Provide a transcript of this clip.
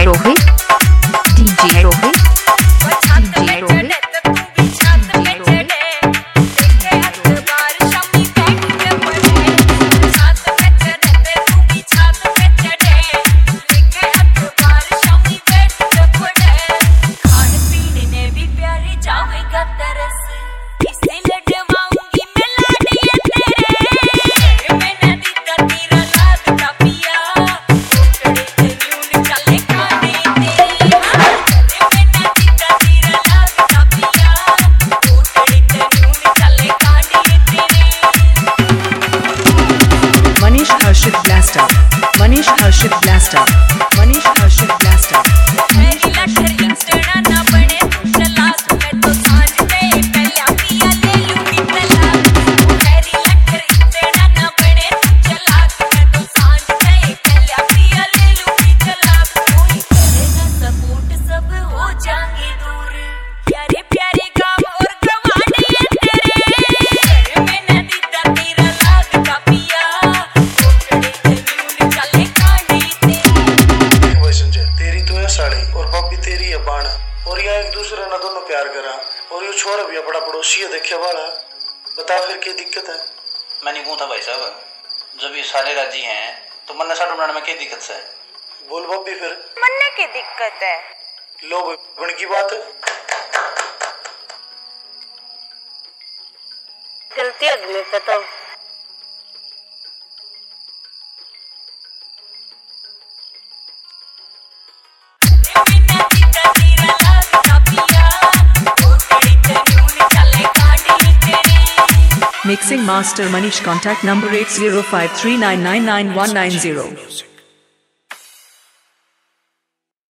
Rohit DJ Rohit DJ Rohit Manish Harshit Blaster Manish Harshit Blaster मेरी लठर इंस्टेना ना बने तलाश में तो सांझ पे पहला पिया ले लूंगी तलाश मेरी लठर इंस्टेना ना बने तलाश में तो सांझ पे पहला पिया ले लूंगी तलाश कोई करेगा सपोर्ट सब हो जाएंगे दूर प्यारे प्यारे गांव और गवाने तेरे में नदी दा तेरा लाग का पिया और बाप भी तेरी है बाण और यहाँ एक दूसरे ना दोनों प्यार करा और ये छोरा भी अपना पड़ोसी है देखे वाला बता फिर क्या दिक्कत है। मैं नहीं कहूँ था भाई साहब जब ये सारे राजी हैं तो मन्ना साडू बनाने में क्या दिक्कत है। बोल बाप भी फिर मन्ना की दिक्कत है लो बन की बात है गलती अगले पे तो Mixing Master Manish. Contact number 8053999190.